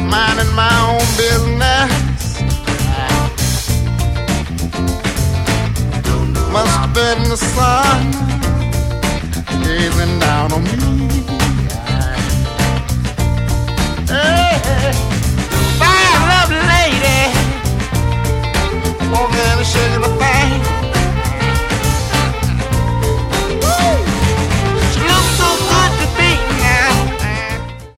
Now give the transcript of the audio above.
minding my own business. Must have been the sun gazing down on me.